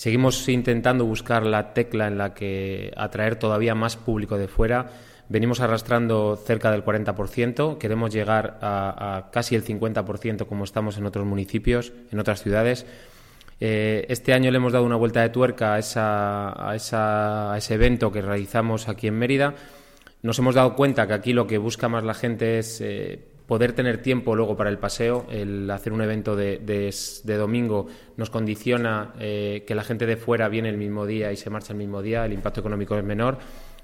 Seguimos intentando buscar la tecla en la que atraer todavía más público de fuera. Venimos arrastrando cerca del 40%, queremos llegar a casi el 50% como estamos en otros municipios, en otras ciudades. Este año le hemos dado una vuelta de tuerca a ese evento que realizamos aquí en Mérida. Nos hemos dado cuenta que aquí lo que busca más la gente es poder tener tiempo luego para el paseo. El hacer un evento de domingo nos condiciona que la gente de fuera viene el mismo día y se marcha el mismo día, el impacto económico es menor.